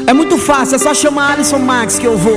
É muito fácil, é só chamar Alisson Max que eu vou.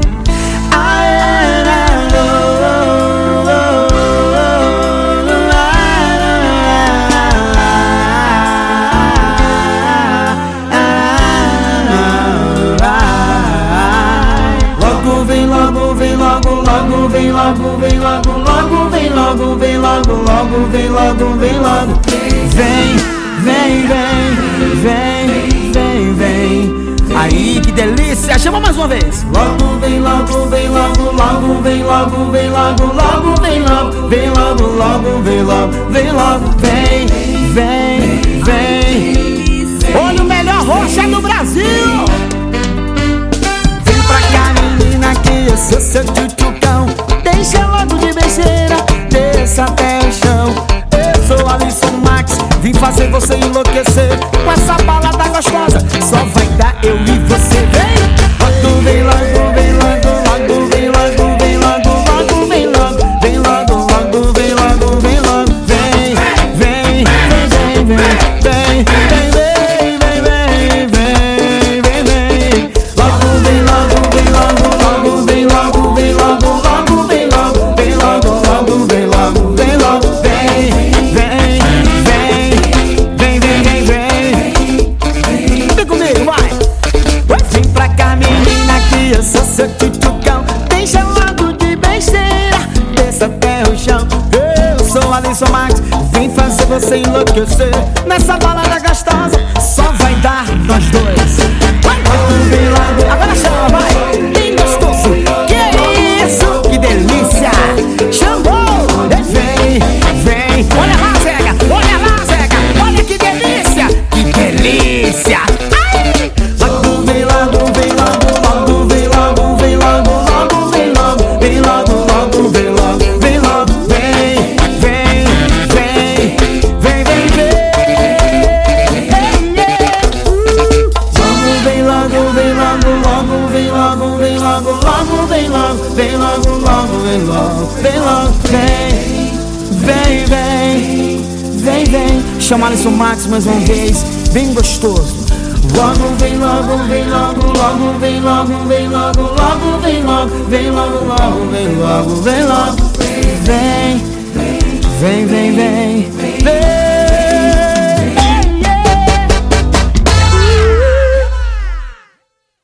Logo vem logo, vem logo, logo vem logo, vem logo, logo vem logo, vem logo, logo vem logo, vem logo. Vem, vem, vem, vem, vem, vem. Aí, que delícia! Chama mais uma vez. Logo vem logo, vem logo, logo vem logo, vem logo, logo vem logo, vem logo, logo vem logo, vem logo. Vem, vem, vem. Olha o melhor rocha do Brasil. Vem pra cá, menina, que eu sou seu tchutchucão. Deixa logo de besteira, desça até o chão. Eu sou Alisson Max, vim fazer você enlouquecer com essa balada gostosa. Só vai dar eu e você. Vem, logo vem logo, vem logo, logo vem logo, vem logo, logo vem logo, vem logo, logo vem logo, vem logo. Vem, vem, vem, vem, vem, vem, vem, vem, vem, vem, vem, vem. Logo vem logo, vem logo, logo vem logo, vem logo, logo vem logo, vem logo, logo vem logo, vem logo. Eu sou seu tchutchucão, deixa logo de besteira, desça até o chão. Eu sou Alisson Max, vim fazer você enlouquecer nessa balada gostosa. Só vai dar nós dois. Vai, vem logo, agora chama, vai. Bem gostoso, que isso, que delícia. Chamou, vem, vem. Olha lá, Zega, olha lá, Zega. Olha que delícia, que delícia. Ai, logo vem logo, vem logo, logo vem logo, vem logo, logo vem logo, vem logo, logo vem logo, vem logo. Vem, vem, vem, vem, vem, vem. Logo vem logo, logo vem logo, vem logo, logo vem logo, vem logo, logo vem logo, vem logo. Vem, vem, vem, vem. Chama Alisson Max mais uma vez, bem gostoso. Logo vem logo, vem logo, logo vem logo, vem logo, logo vem logo, vem logo, logo vem logo, vem logo. Vem, vem, vem, vem, vem.